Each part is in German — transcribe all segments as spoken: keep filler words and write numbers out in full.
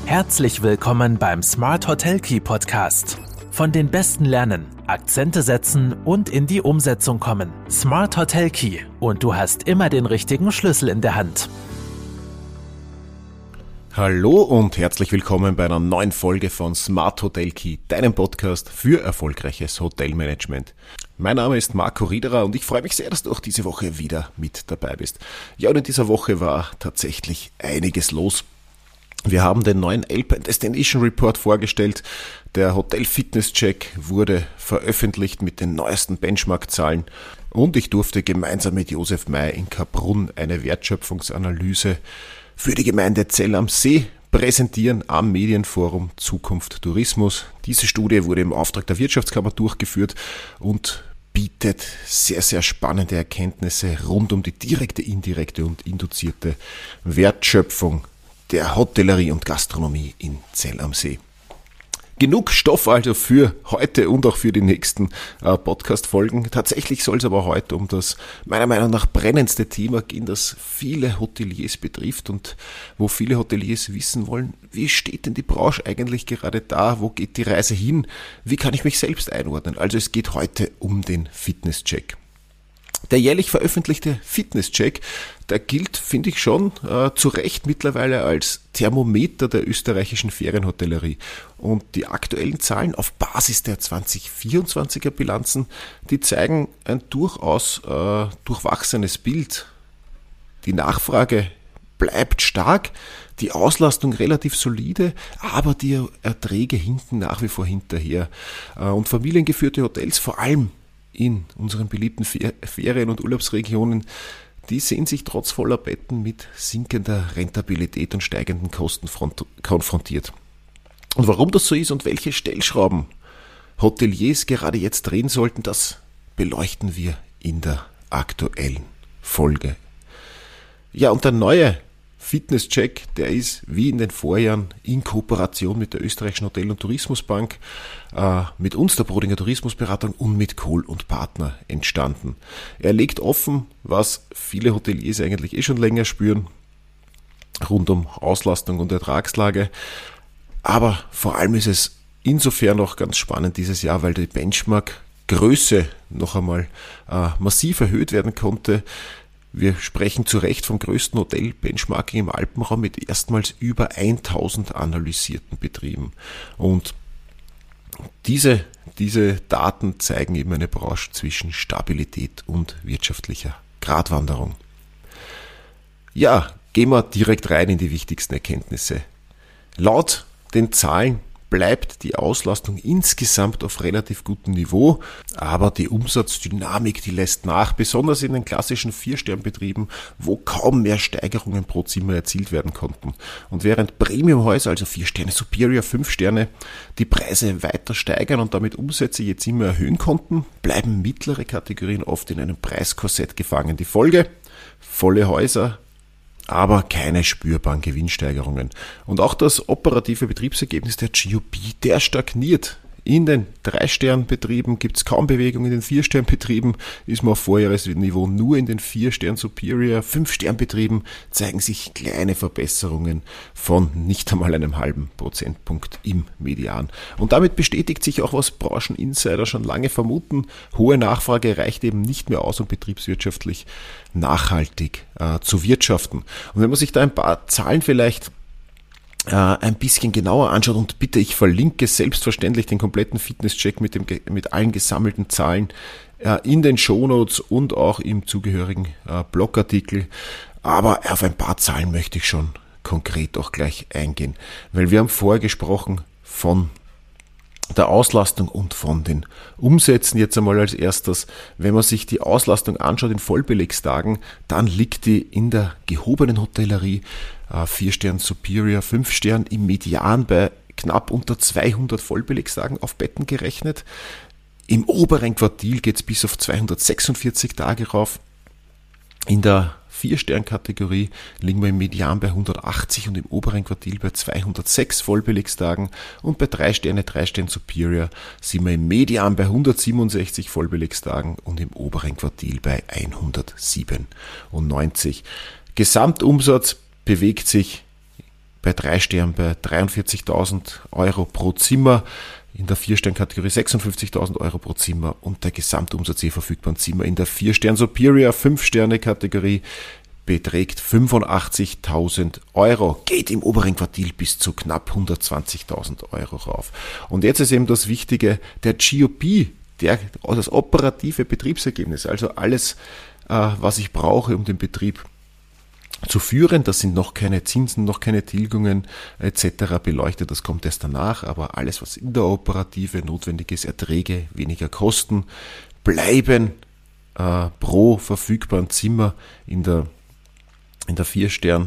Herzlich willkommen beim Smart Hotel Key Podcast. Von den Besten lernen, Akzente setzen und in die Umsetzung kommen. Smart Hotel Key und du hast immer den richtigen Schlüssel in der Hand. Hallo und herzlich willkommen bei einer neuen Folge von Smart Hotel Key, deinem Podcast für erfolgreiches Hotelmanagement. Mein Name ist Marco Riederer und ich freue mich sehr, dass du auch diese Woche wieder mit dabei bist. Ja, und in dieser Woche war tatsächlich einiges los. Wir haben den neuen Alpine Destination Report vorgestellt. Der Hotel Fitness Check wurde veröffentlicht mit den neuesten Benchmark-Zahlen und ich durfte gemeinsam mit Josef May in Kaprun eine Wertschöpfungsanalyse für die Gemeinde Zell am See präsentieren am Medienforum Zukunft Tourismus. Diese Studie wurde im Auftrag der Wirtschaftskammer durchgeführt und bietet sehr, sehr spannende Erkenntnisse rund um die direkte, indirekte und induzierte Wertschöpfung der Hotellerie und Gastronomie in Zell am See. Genug Stoff also für heute und auch für die nächsten äh, Podcast-Folgen. Tatsächlich soll es aber heute um das meiner Meinung nach brennendste Thema gehen, das viele Hoteliers betrifft und wo viele Hoteliers wissen wollen, wie steht denn die Branche eigentlich gerade da, wo geht die Reise hin, wie kann ich mich selbst einordnen. Also es geht heute um den Fitnesscheck. Der jährlich veröffentlichte Fitnesscheck, der gilt, finde ich schon, äh, zu Recht mittlerweile als Thermometer der österreichischen Ferienhotellerie. Und die aktuellen Zahlen auf Basis der zwanzig vierundzwanziger Bilanzen, die zeigen ein durchaus äh, durchwachsenes Bild. Die Nachfrage bleibt stark, die Auslastung relativ solide, aber die Erträge hinken nach wie vor hinterher. Äh, und familiengeführte Hotels, vor allem in unseren beliebten Ferien- und Urlaubsregionen, die sehen sich trotz voller Betten mit sinkender Rentabilität und steigenden Kosten konfrontiert. Und warum das so ist und welche Stellschrauben Hoteliers gerade jetzt drehen sollten, das beleuchten wir in der aktuellen Folge. Ja, und der neue Fitnesscheck, der ist wie in den Vorjahren in Kooperation mit der österreichischen Hotel- und Tourismusbank, äh, mit uns, der Brodinger Tourismusberatung und mit Kohl und Partner entstanden. Er legt offen, was viele Hoteliers eigentlich eh schon länger spüren, rund um Auslastung und Ertragslage. Aber vor allem ist es insofern auch ganz spannend dieses Jahr, weil die Benchmark-Größe noch einmal äh, massiv erhöht werden konnte. Wir sprechen zu Recht vom größten Hotel-Benchmarking im Alpenraum mit erstmals über tausend analysierten Betrieben. Und diese, diese Daten zeigen eben eine Branche zwischen Stabilität und wirtschaftlicher Gratwanderung. Ja, gehen wir direkt rein in die wichtigsten Erkenntnisse. Laut den Zahlen bleibt die Auslastung insgesamt auf relativ gutem Niveau, aber die Umsatzdynamik, die lässt nach, besonders in den klassischen Vier-Stern-Betrieben, wo kaum mehr Steigerungen pro Zimmer erzielt werden konnten. Und während Premium-Häuser, also vier Sterne Superior, fünf Sterne, die Preise weiter steigern und damit Umsätze je Zimmer erhöhen konnten, bleiben mittlere Kategorien oft in einem Preiskorsett gefangen. Die Folge: volle Häuser, aber keine spürbaren Gewinnsteigerungen. Und auch das operative Betriebsergebnis der G O B, der stagniert. In den Drei-Stern-Betrieben gibt es kaum Bewegung, in den Vier-Stern-Betrieben ist man auf Vorjahresniveau, nur in den Vier-Stern-Superior, Fünf-Stern-Betrieben zeigen sich kleine Verbesserungen von nicht einmal einem halben Prozentpunkt im Median. Und damit bestätigt sich auch, was Brancheninsider schon lange vermuten: hohe Nachfrage reicht eben nicht mehr aus, um betriebswirtschaftlich nachhaltig äh, zu wirtschaften. Und wenn man sich da ein paar Zahlen vielleicht ein bisschen genauer anschaut, und bitte, ich verlinke selbstverständlich den kompletten Fitnesscheck mit dem mit allen gesammelten Zahlen in den Shownotes und auch im zugehörigen Blogartikel, aber auf ein paar Zahlen möchte ich schon konkret auch gleich eingehen, weil wir haben vorher gesprochen von der Auslastung und von den Umsätzen. Jetzt einmal als erstes, wenn man sich die Auslastung anschaut in Vollbelegstagen, dann liegt die in der gehobenen Hotellerie vier Stern Superior, fünf Stern im Median bei knapp unter zweihundert Vollbelegstagen auf Betten gerechnet. Im oberen Quartil geht es bis auf zweihundertsechsundvierzig Tage rauf. In der Vier-Stern-Kategorie liegen wir im Median bei hundertachtzig und im oberen Quartil bei zweihundertsechs Vollbelegstagen, und bei drei Sterne, drei Stern Superior sind wir im Median bei hundertsiebenundsechzig Vollbelegstagen und im oberen Quartil bei hundertsiebenundneunzig. Gesamtumsatz bewegt sich bei drei Sternen bei dreiundvierzigtausend Euro pro Zimmer, in der vier Stern Kategorie sechsundfünfzigtausend Euro pro Zimmer und der Gesamtumsatz je verfügbaren Zimmer in der vier Stern Superior fünf Sterne Kategorie beträgt fünfundachtzigtausend Euro, geht im oberen Quartil bis zu knapp hundertzwanzigtausend Euro rauf. Und jetzt ist eben das Wichtige, der G O P, der, das operative Betriebsergebnis, also alles, äh, was ich brauche, um den Betrieb zu führen. Das sind noch keine Zinsen, noch keine Tilgungen et cetera beleuchtet, das kommt erst danach, aber alles, was in der Operative notwendig ist, Erträge, weniger Kosten, bleiben äh, pro verfügbaren Zimmer in der in der vier Stern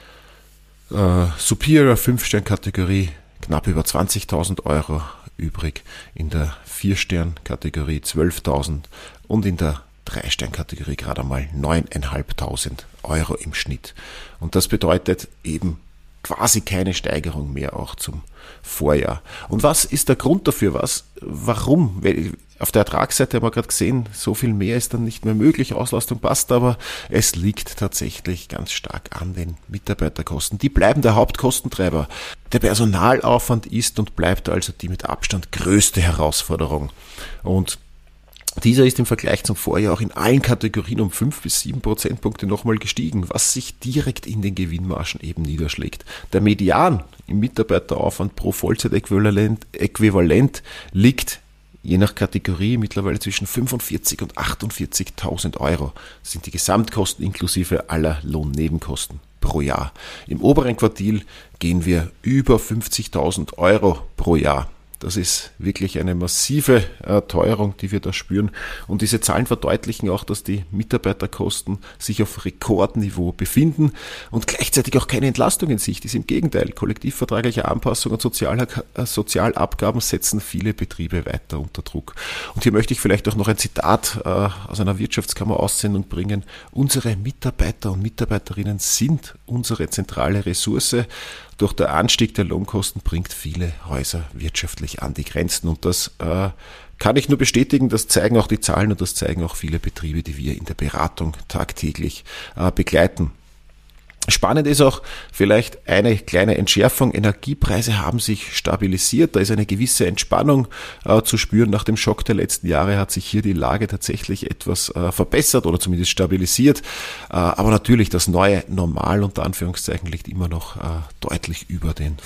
äh, Superior fünf Stern Kategorie knapp über zwanzigtausend Euro übrig, in der vier Stern Kategorie zwölftausend und in der drei Stern Kategorie gerade einmal neuntausendfünfhundert Euro im Schnitt. Und das bedeutet eben quasi keine Steigerung mehr auch zum Vorjahr. Und was ist der Grund dafür? Was, warum? Auf der Ertragsseite haben wir gerade gesehen, so viel mehr ist dann nicht mehr möglich, Auslastung passt, aber es liegt tatsächlich ganz stark an den Mitarbeiterkosten. Die bleiben der Hauptkostentreiber. Der Personalaufwand ist und bleibt also die mit Abstand größte Herausforderung. Und dieser ist im Vergleich zum Vorjahr auch in allen Kategorien um fünf bis sieben Prozentpunkte nochmal gestiegen, was sich direkt in den Gewinnmargen eben niederschlägt. Der Median im Mitarbeiteraufwand pro Vollzeitäquivalent Äquivalent liegt je nach Kategorie mittlerweile zwischen fünfundvierzig und achtundvierzigtausend Euro. Das sind die Gesamtkosten inklusive aller Lohnnebenkosten pro Jahr. Im oberen Quartil gehen wir über fünfzigtausend Euro pro Jahr. Das ist wirklich eine massive äh, Teuerung, die wir da spüren. Und diese Zahlen verdeutlichen auch, dass die Mitarbeiterkosten sich auf Rekordniveau befinden und gleichzeitig auch keine Entlastung in Sicht ist. Im Gegenteil, kollektivvertragliche Anpassungen und Sozial- äh, Sozialabgaben setzen viele Betriebe weiter unter Druck. Und hier möchte ich vielleicht auch noch ein Zitat äh, aus einer Wirtschaftskammer-Aussendung bringen. Unsere Mitarbeiter und Mitarbeiterinnen sind unsere zentrale Ressource. Doch der Anstieg der Lohnkosten bringt viele Häuser wirtschaftlich an die Grenzen und das äh, kann ich nur bestätigen, das zeigen auch die Zahlen und das zeigen auch viele Betriebe, die wir in der Beratung tagtäglich äh, begleiten. Spannend ist auch vielleicht eine kleine Entschärfung. Energiepreise haben sich stabilisiert. Da ist eine gewisse Entspannung äh, zu spüren. Nach dem Schock der letzten Jahre hat sich hier die Lage tatsächlich etwas äh, verbessert oder zumindest stabilisiert. Äh, aber natürlich das neue Normal unter Anführungszeichen liegt immer noch äh, deutlich über den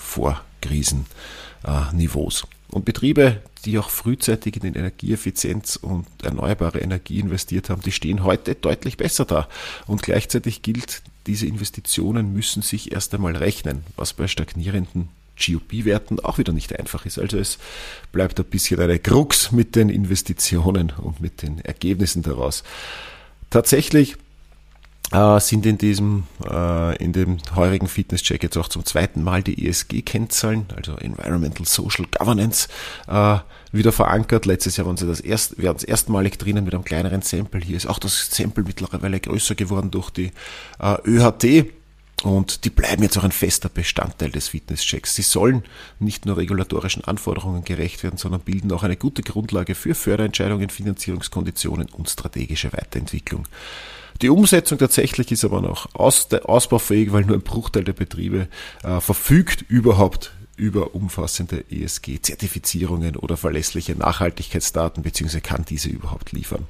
Vorkrisenniveaus. Und Betriebe, die auch frühzeitig in Energieeffizienz und erneuerbare Energie investiert haben, die stehen heute deutlich besser da. Und gleichzeitig gilt, diese Investitionen müssen sich erst einmal rechnen, was bei stagnierenden G O P-Werten auch wieder nicht einfach ist. Also es bleibt ein bisschen eine Krux mit den Investitionen und mit den Ergebnissen daraus. Tatsächlich äh, sind in diesem, äh, in dem heurigen Fitnesscheck jetzt auch zum zweiten Mal die E S G-Kennzahlen, also Environmental Social Governance, äh, wieder verankert. Letztes Jahr waren sie das erst, wir waren es erstmalig drinnen mit einem kleineren Sample. Hier ist auch das Sample mittlerweile größer geworden durch die äh, Ö H T. Und die bleiben jetzt auch ein fester Bestandteil des Fitnesschecks. Sie sollen nicht nur regulatorischen Anforderungen gerecht werden, sondern bilden auch eine gute Grundlage für Förderentscheidungen, Finanzierungskonditionen und strategische Weiterentwicklung. Die Umsetzung tatsächlich ist aber noch aus, ausbaufähig, weil nur ein Bruchteil der Betriebe äh, verfügt überhaupt über umfassende E S G-Zertifizierungen oder verlässliche Nachhaltigkeitsdaten, beziehungsweise kann diese überhaupt liefern.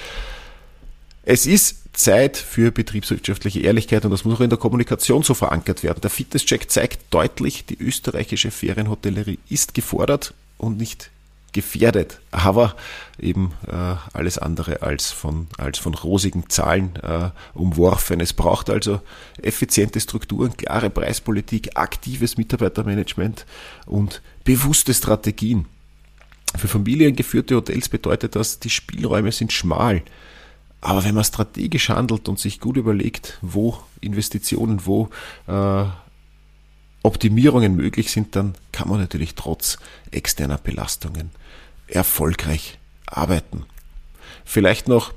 Es ist Zeit für betriebswirtschaftliche Ehrlichkeit und das muss auch in der Kommunikation so verankert werden. Der Fitnesscheck zeigt deutlich, die österreichische Ferienhotellerie ist gefordert und nicht gefährdet, aber eben äh, alles andere als von, als von rosigen Zahlen äh, umworfen. Es braucht also effiziente Strukturen, klare Preispolitik, aktives Mitarbeitermanagement und bewusste Strategien. Für familiengeführte Hotels bedeutet das, die Spielräume sind schmal. Aber wenn man strategisch handelt und sich gut überlegt, wo Investitionen, wo äh, Optimierungen möglich sind, dann kann man natürlich trotz externer Belastungen erfolgreich arbeiten. Vielleicht noch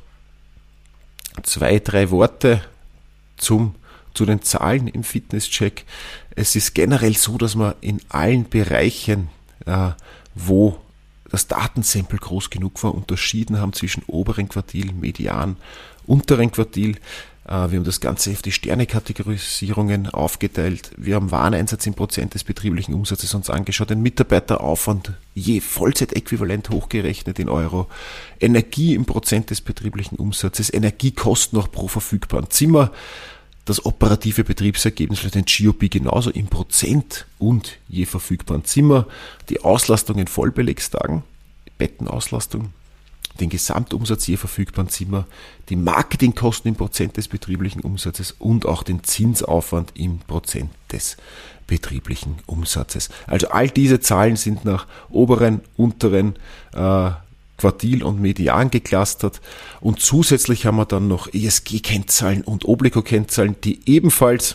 zwei, drei Worte zum, zu den Zahlen im Fitnesscheck. Es ist generell so, dass man in allen Bereichen, äh, wo das Datensample groß genug war, unterschieden haben zwischen oberen Quartil, Median, unteren Quartil. Wir haben das Ganze auf die Sterne-Kategorisierungen aufgeteilt. Wir haben Wareneinsatz in Prozent des betrieblichen Umsatzes uns angeschaut, den Mitarbeiteraufwand je Vollzeitäquivalent hochgerechnet in Euro, Energie im Prozent des betrieblichen Umsatzes, Energiekosten noch pro verfügbaren Zimmer, das operative Betriebsergebnis für den G O P genauso im Prozent und je verfügbaren Zimmer, die Auslastung in Vollbelegstagen, Bettenauslastung, den Gesamtumsatz je verfügbaren Zimmer, die Marketingkosten im Prozent des betrieblichen Umsatzes und auch den Zinsaufwand im Prozent des betrieblichen Umsatzes. Also all diese Zahlen sind nach oberen, unteren äh, Quartil und Median geclustert und zusätzlich haben wir dann noch E S G-Kennzahlen und Obligo-Kennzahlen, die ebenfalls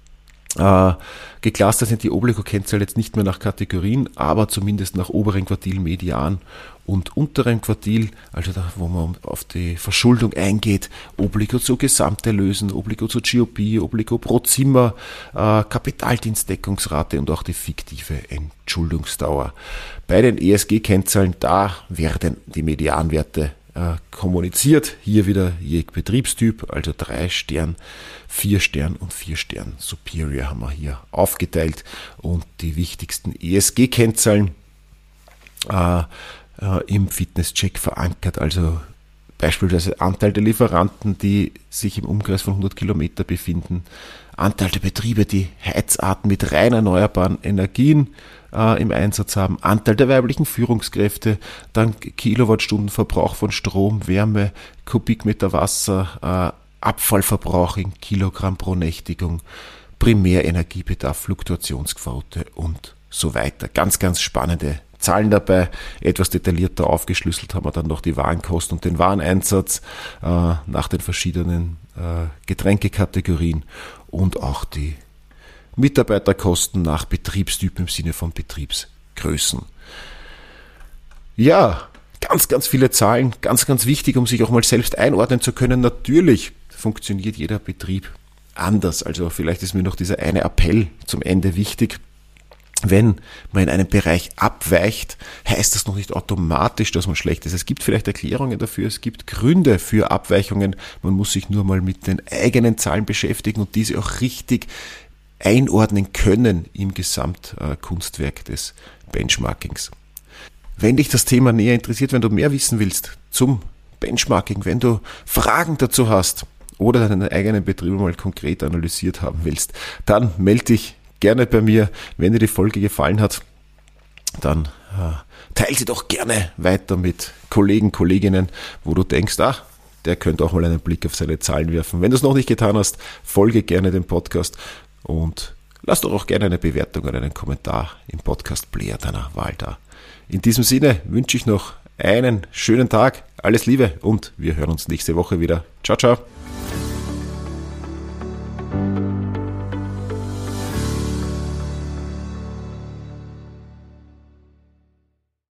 äh, geclustert sind. Die Obligo-Kennzahlen jetzt nicht mehr nach Kategorien, aber zumindest nach oberen Quartil, Median und unterem Quartil, also da, wo man auf die Verschuldung eingeht, Obligo zu Gesamterlösen, Obligo zu G O P, Obligo pro Zimmer, äh, Kapitaldienstdeckungsrate und auch die fiktive Entschuldungsdauer. Bei den E S G-Kennzahlen, da werden die Medianwerte äh, kommuniziert. Hier wieder je Betriebstyp, also drei Stern, vier Stern und vier Stern Superior haben wir hier aufgeteilt und die wichtigsten E S G-Kennzahlen äh, im Fitnesscheck verankert, also beispielsweise Anteil der Lieferanten, die sich im Umkreis von hundert Kilometer befinden, Anteil der Betriebe, die Heizarten mit rein erneuerbaren Energien äh, im Einsatz haben, Anteil der weiblichen Führungskräfte, dann Kilowattstundenverbrauch von Strom, Wärme, Kubikmeter Wasser, äh, Abfallverbrauch in Kilogramm pro Nächtigung, Primärenergiebedarf, Fluktuationsquote und so weiter. Ganz, ganz spannende Zahlen dabei. Etwas detaillierter aufgeschlüsselt haben wir dann noch die Warenkosten und den Wareneinsatz äh, nach den verschiedenen äh, Getränkekategorien und auch die Mitarbeiterkosten nach Betriebstyp im Sinne von Betriebsgrößen. Ja, ganz, ganz viele Zahlen, ganz, ganz wichtig, um sich auch mal selbst einordnen zu können. Natürlich funktioniert jeder Betrieb anders. Also vielleicht ist mir noch dieser eine Appell zum Ende wichtig. Wenn man in einem Bereich abweicht, heißt das noch nicht automatisch, dass man schlecht ist. Es gibt vielleicht Erklärungen dafür, es gibt Gründe für Abweichungen. Man muss sich nur mal mit den eigenen Zahlen beschäftigen und diese auch richtig einordnen können im Gesamtkunstwerk des Benchmarkings. Wenn dich das Thema näher interessiert, wenn du mehr wissen willst zum Benchmarking, wenn du Fragen dazu hast oder deinen eigenen Betrieb mal konkret analysiert haben willst, dann melde dich gerne bei mir. Wenn dir die Folge gefallen hat, dann äh, teile sie doch gerne weiter mit Kollegen, Kolleginnen, wo du denkst, ah, der könnte auch mal einen Blick auf seine Zahlen werfen. Wenn du es noch nicht getan hast, folge gerne dem Podcast und lass doch auch gerne eine Bewertung oder einen Kommentar im Podcast-Player deiner Wahl da. In diesem Sinne wünsche ich noch einen schönen Tag, alles Liebe und wir hören uns nächste Woche wieder. Ciao, ciao.